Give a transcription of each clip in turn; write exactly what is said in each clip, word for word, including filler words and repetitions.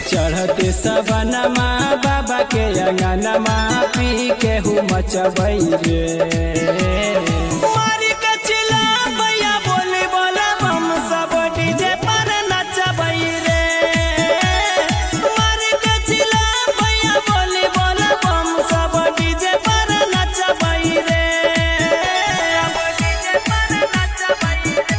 चढ़ते सबनमा बाबा के अंगनमा पी के हूँ मचबै रे मारी के चिल्ला भैया बोली बोला बम सब डीजे पर नचबै रे मारी के चिल्ला भैया बोली बोला बम सब डीजे पर नचबै रे डीजे पर नचबै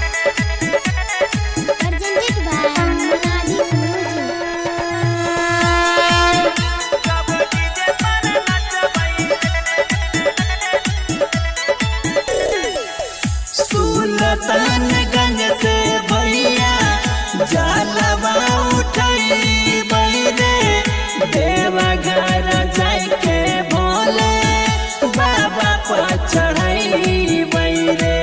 सुल्तानगंज से भैया जलवा उठैबै रे देवघर जाके भोले बाबा पर चढ़ैबै रे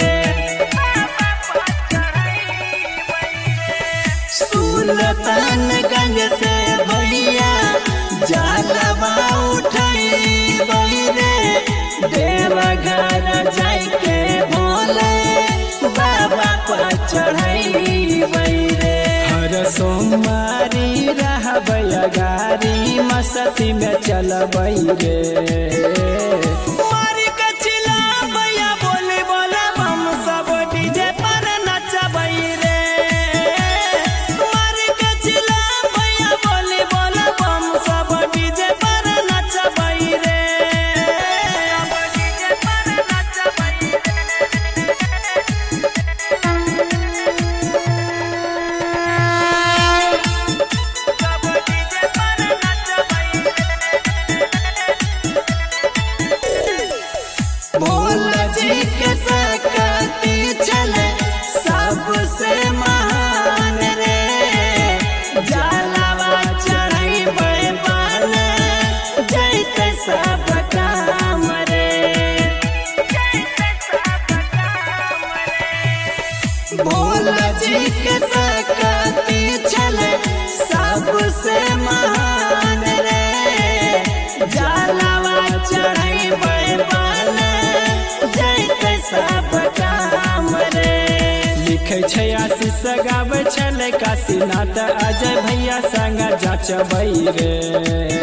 सुल्तानगंज से भैया जलवा उठैबै रे देवघर जाके भोले बाबा पर चढ़ैबै रे हर सोमवारी रहबै गाड़ी मस्ती में चलबै रे मारी के चिल्ला भैया बोली बोला बम सब डीजे पर नचबै रे मारी के चिल्ला भैया बोली बोला बम सब डीजे पर नचबै रे डीजे पर नचबै भोला जी के सकती चले सबसे महान रे जलवा चढ़ैबै बन जैते सब काम रे भोला जी के सकती चले सबसे महान रे जलवा चढ़ैबै बन जैते सब काम रे लिखे छै आशीष गाबै छलै काशीनाथ अजय भैया संग जाचबै रे